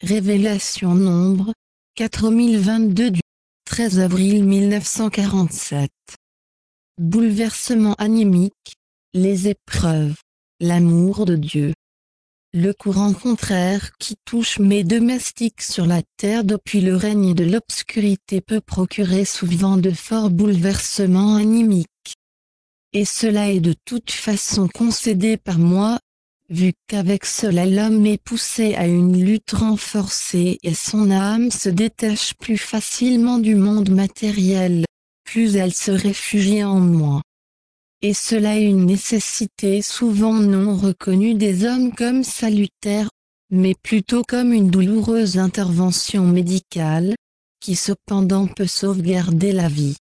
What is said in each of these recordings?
Révélation Nombre, 4022 du 13 avril 1947. Bouleversement anémique, les épreuves, l'amour de Dieu. Le courant contraire qui touche mes domestiques sur la terre depuis le règne de l'obscurité peut procurer souvent de forts bouleversements anémiques. Et cela est de toute façon concédé par moi, vu qu'avec cela l'homme est poussé à une lutte renforcée et son âme se détache plus facilement du monde matériel, plus elle se réfugie en moi. Et cela est une nécessité souvent non reconnue des hommes comme salutaire, mais plutôt comme une douloureuse intervention médicale, qui cependant peut sauvegarder la vie.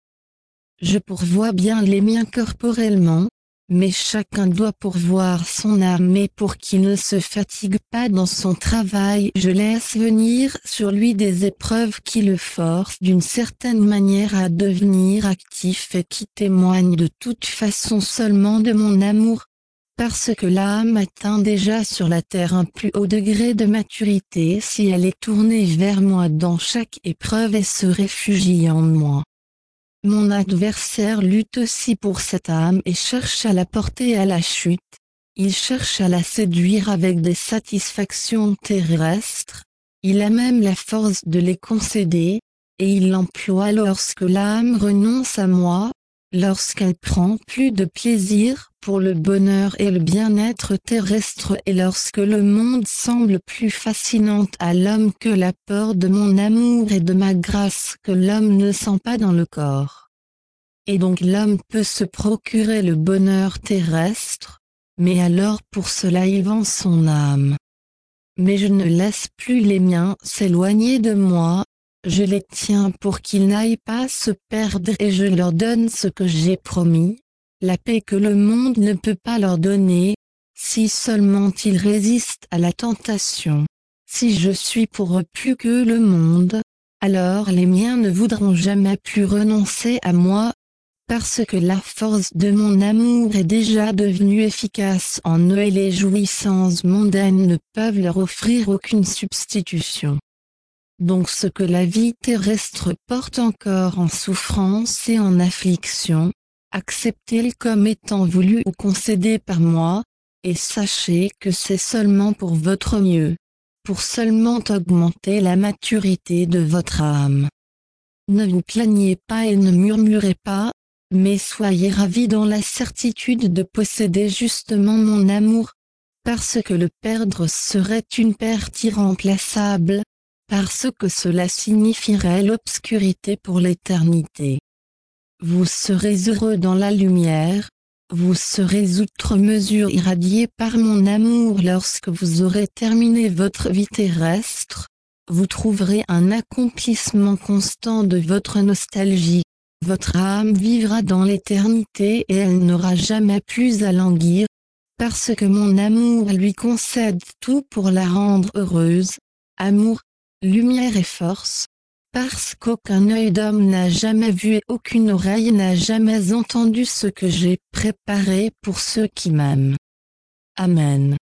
Je pourvois bien les miens corporellement, mais chacun doit pourvoir son âme et pour qu'il ne se fatigue pas dans son travail je laisse venir sur lui des épreuves qui le forcent d'une certaine manière à devenir actif et qui témoignent de toute façon seulement de mon amour, parce que l'âme atteint déjà sur la terre un plus haut degré de maturité si elle est tournée vers moi dans chaque épreuve et se réfugie en moi. Mon adversaire lutte aussi pour cette âme et cherche à la porter à la chute. Il cherche à la séduire avec des satisfactions terrestres. Il a même la force de les concéder, et il l'emploie lorsque l'âme renonce à moi, lorsqu'elle prend plus de plaisir pour le bonheur et le bien-être terrestre et lorsque le monde semble plus fascinant à l'homme que l'apport de mon amour et de ma grâce que l'homme ne sent pas dans le corps. Et donc l'homme peut se procurer le bonheur terrestre, mais alors pour cela il vend son âme. Mais je ne laisse plus les miens s'éloigner de moi, je les tiens pour qu'ils n'aillent pas se perdre et je leur donne ce que j'ai promis, la paix que le monde ne peut pas leur donner, si seulement ils résistent à la tentation. Si je suis pour eux plus que le monde, alors les miens ne voudront jamais plus renoncer à moi, parce que la force de mon amour est déjà devenue efficace en eux et les jouissances mondaines ne peuvent leur offrir aucune substitution. Donc ce que la vie terrestre porte encore en souffrance et en affliction, acceptez-le comme étant voulu ou concédé par moi, et sachez que c'est seulement pour votre mieux, pour seulement augmenter la maturité de votre âme. Ne vous plaignez pas et ne murmurez pas, mais soyez ravis dans la certitude de posséder justement mon amour, parce que le perdre serait une perte irremplaçable, parce que cela signifierait l'obscurité pour l'éternité. Vous serez heureux dans la lumière, vous serez outre mesure irradié par mon amour lorsque vous aurez terminé votre vie terrestre, vous trouverez un accomplissement constant de votre nostalgie. Votre âme vivra dans l'éternité et elle n'aura jamais plus à languir, parce que mon amour lui concède tout pour la rendre heureuse, amour, lumière et force, parce qu'aucun œil d'homme n'a jamais vu et aucune oreille n'a jamais entendu ce que j'ai préparé pour ceux qui m'aiment. Amen.